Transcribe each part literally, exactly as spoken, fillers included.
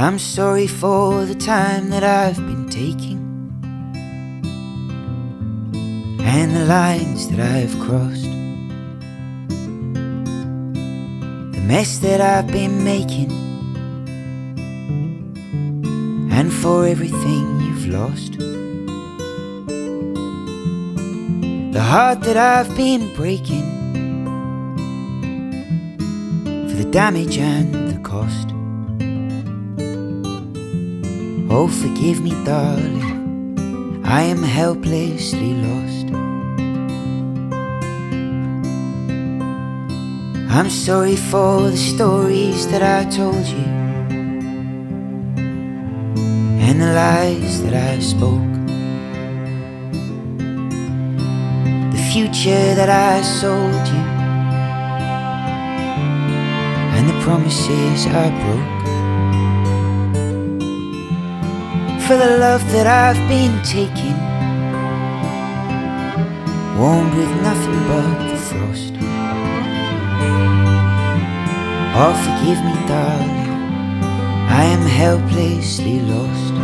I'm sorry for the time that I've been taking and the lines that I've crossed, the mess that I've been making, and for everything you've lost, the heart that I've been breaking, for the damage and the cost. Oh, forgive me, darling, I am helplessly lost. I'm sorry for the stories that I told you and the lies that I spoke, the future that I sold you and the promises I broke, for the love that I've been taking, warmed with nothing but the frost. Oh, forgive me, darling, I am helplessly lost.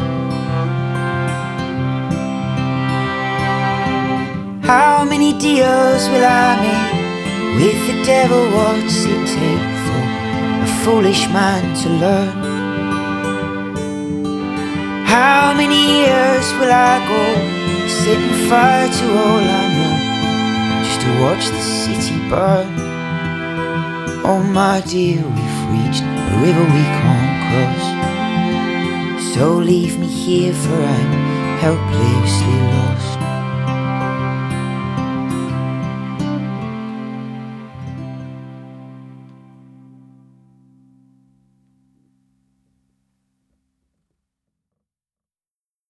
How many deals will I make with the devil? What's it take for a foolish man to learn? How many years will I go setting fire to all I know, just to watch the city burn? Oh my dear, we've reached a river we can't cross, so leave me here, for I'm helplessly lost.